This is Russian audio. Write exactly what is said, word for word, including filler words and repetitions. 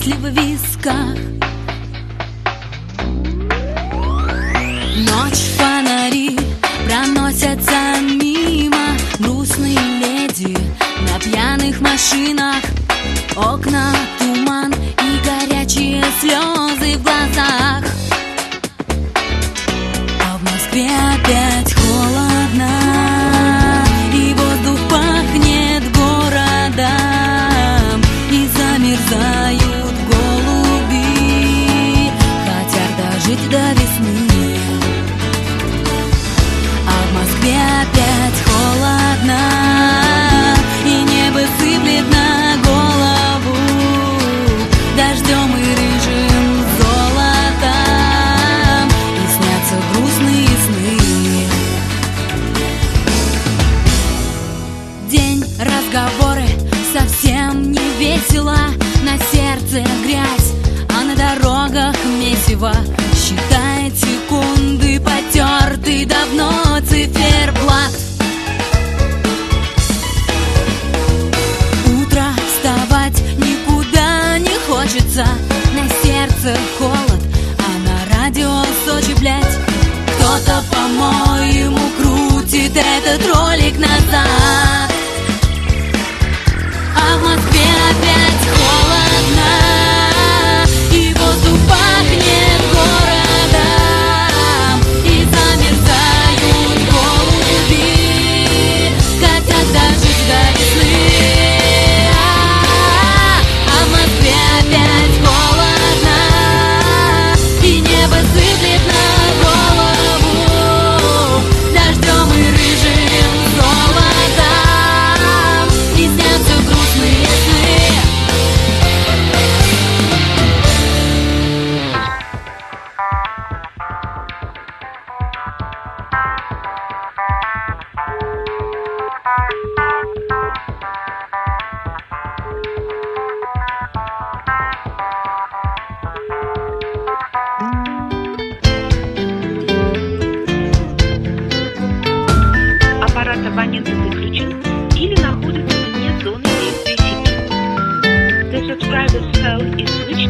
мысли в висках. Ночь, фонари проносятся мимо, грустные леди на пьяных машинах. Окна, туман и горячие слезы в глазах. А в Москве опять холодно, и воздух пахнет городом, и замерзают голуби, хотят дожить до весны. А в Москве опять холодно, и небо сыплет на голову дождем и рыжим золотом, и снятся грустные сны. День, разговоры, совсем не весело, на сердце грязь, а на дорогах месиво. Считает секунды, потертый давно циферблат. Утро, вставать никуда не хочется, на сердце холод, а на радио Сочи, блядь. Кто-то, по-моему, крутит этот ролик назад. А в Москве опять холодно, и воздух пахнет городом, и замерзают голуби, хотят дожить до весны. А в Москве опять холодно, и небо сыплет на голову дождем и рыжим золотом, и снятся грустные сны. Аппарат абонента выключен или находится вне зоны действия сети. The subscriber's phone is switched